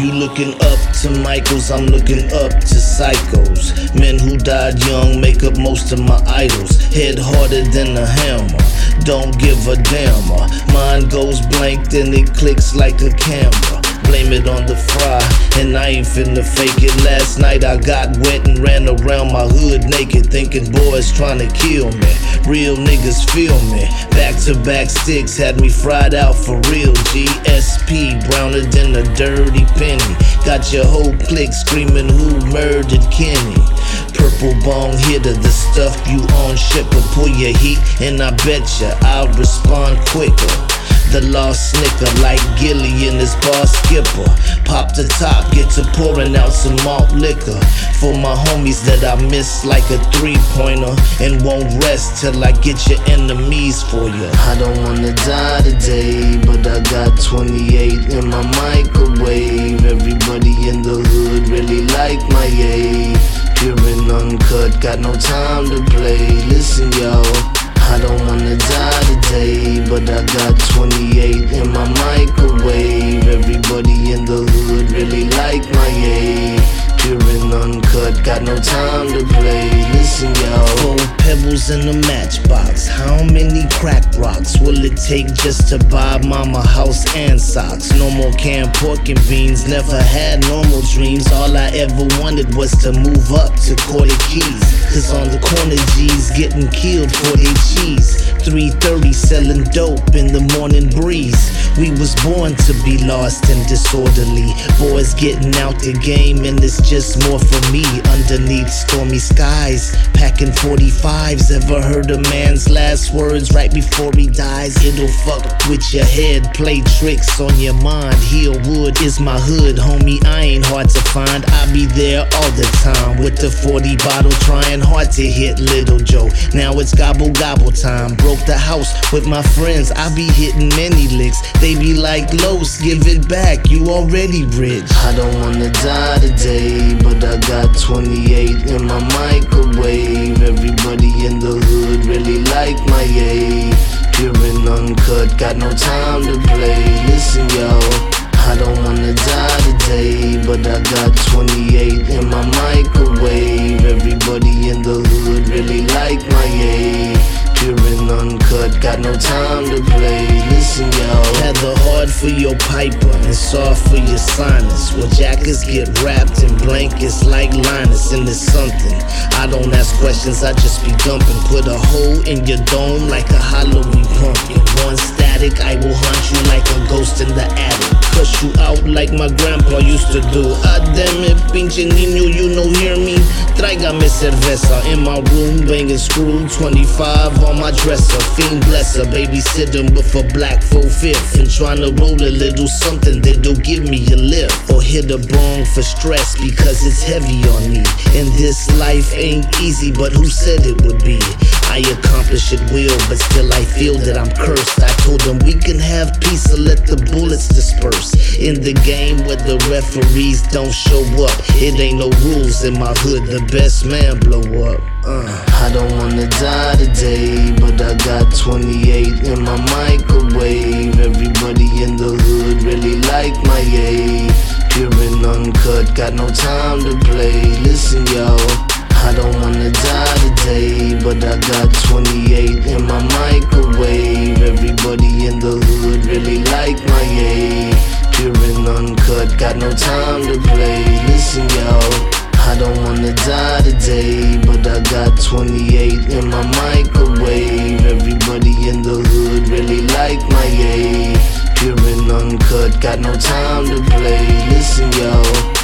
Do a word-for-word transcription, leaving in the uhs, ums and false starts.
You looking up to Michaels, I'm looking up to psychos. Men who died young make up most of my idols. Head harder than a hammer, don't give a damn. Mine goes blank, then it clicks like a camera. Blame it on the fry, and I ain't finna fake it. Last night I got wet and ran around my hood naked, thinking boys tryna kill me. Real niggas feel me. Back to back sticks had me fried out for real. G S P browner than a dirty penny. Got your whole clique screaming who murdered Kenny. Purple bone hitter, the stuff you on shipper. Pull your heat and I betcha I'll respond quicker. The lost snicker like Gilly in his bar skipper. Pop the top, get to pouring out some malt liquor. For my homies that I miss like a three-pointer. And won't rest till I get your enemies for you. I don't wanna die today, but I got twenty-eight in my microwave. Everybody in the hood really like my age. Pure and uncut, got no time to play. Listen y'all, I don't wanna die today, but I got twenty-eight in my microwave. Everybody in the hood really like my age. Pure and uncut, got no time to play. Listen y'all, four pebbles in a matchbox. How many crack rocks will it take just to buy mama house and socks? No more canned pork and beans, never had normal dreams. All I ever wanted was to move up to Quarter Keys. Cause on the corner G's getting killed for their cheese. three thirty selling dope in the morning breeze. We was born to be lost and disorderly. Boys getting out the game and it's just more for me. Underneath stormy skies, packing forty-fives. Ever heard a man's last words right before he dies? It'll fuck with your head, play tricks on your mind. Hillwood is my hood, homie, I ain't hard to find. I be there all the time with the forty bottle, trying hard to hit Little Joe. Now it's gobble gobble time. Broke the house with my friends, I be hitting many licks. They be like, Los, give it back, you already rich. I don't wanna die today, but I got twenty-eight in my microwave. Everybody in the hood really like my age. Pure and uncut, got no time to play. Listen y'all, I don't wanna die today, but I got twenty-eight in my microwave. Everybody in the hood really like my age. Pure and uncut, got no time to play. Listen y'all, had the hard for your piper and soft for your sinus. Well, jackets get wrapped in blankets like Linus, and it's something. I don't ask questions, I just be dumping. Put a hole in your dome like a Halloween pumpkin. One static, I will haunt you like a ghost in the attic. Cuss you out like my grandpa used to do. Ah, damn it, pinche niño, you know, hear me? Tráigame cerveza in my room, banging screw. Twenty-five on my dresser, fiend blesser. Babysitting with a black full fifth. And tryna roll a little something that'll give me a lift. Or hit a bong for stress because it's heavy on me. And this life ain't easy, but who said it would be? I accomplish it will, but still I feel that I'm cursed. I told them we can have peace or let the bullets disperse. In the game where the referees don't show up, it ain't no rules in my hood, the best man blow up. uh. I don't wanna die today, but I got twenty-eight in my microwave. Everybody in the hood really like my age. Pure and uncut, got no time to play. Listen y'all, I don't wanna die today, but I got twenty-eight in my microwave. Everybody in the hood really like my age. Pure and uncut, got no time to play. Listen y'all, I don't wanna die today, but I got twenty-eight in my microwave. Everybody in the hood really like my age. Pure and uncut, got no time to play. Listen y'all.